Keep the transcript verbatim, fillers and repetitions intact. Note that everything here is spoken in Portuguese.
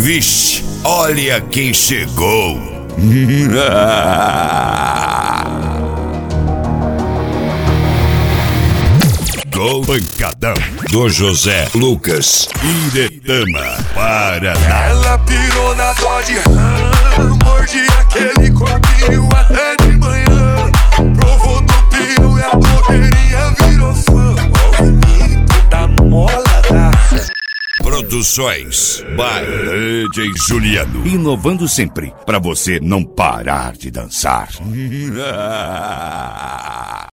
Vixe, olha quem chegou. Gol Pancadão do José Lucas Iretama, Paraná. Ela pirou na Dodge Ram, morde aquele corpinho até de manhã. Provou do pino e a blogueirinha virou fã. O movimento da mola da Produções by D J Juliano, inovando sempre pra você não parar de dançar.